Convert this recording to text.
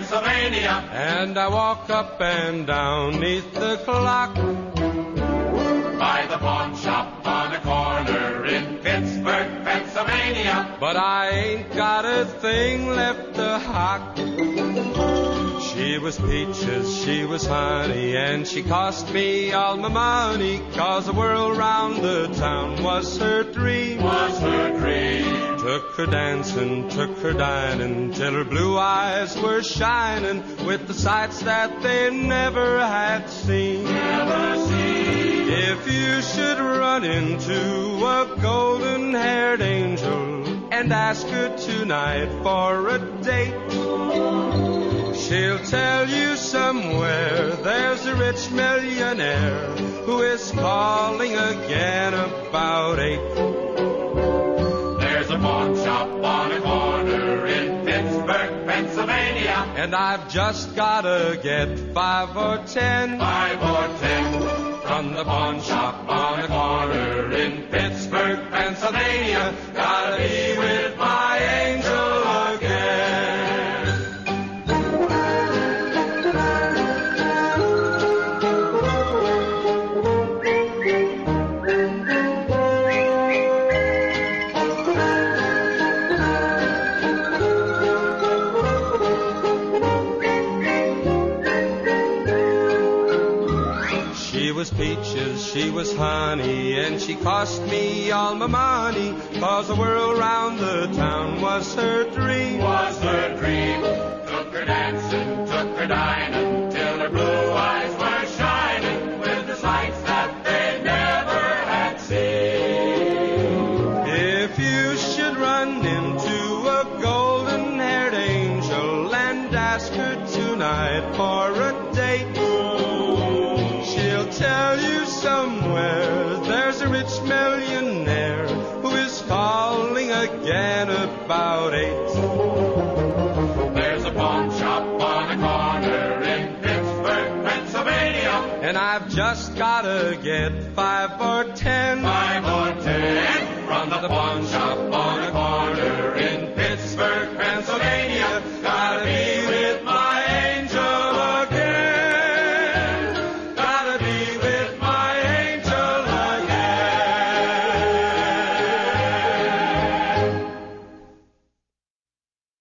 Pennsylvania. And I walk up and down neath the clock By the pawn shop on a corner in Pittsburgh, Pennsylvania. but I ain't got a thing left to hock. She was peaches, she was honey, and she cost me all my money, 'cause the world round the town was her dream. Was her dream. Took her dancing, took her dining, till her blue eyes were shining with the sights that they never had seen. Never seen. If you should run into a golden-haired angel and ask her tonight for a date, she'll tell you somewhere there's a rich millionaire who is calling again about 8. There's a pawn shop on a corner in Pittsburgh, Pennsylvania. And I've just gotta get 5 or 10 5 or 10 from the pawn shop on a corner in Pittsburgh, Pennsylvania. Gotta be with my angel again. She was peaches, she was honey, and she cost me all my money, 'cause the world round the town was her dream. Was her dream. Took her dancing, took her dining, till her blue eyes were shining with the sights that they never had seen. If you should run into a golden-haired angel and ask her tonight for a date, she'll tell you somewhere there's a rich millionaire who is calling again about 8. There's a pawn shop on a corner in Pittsburgh, Pennsylvania. And I've just gotta get 5 or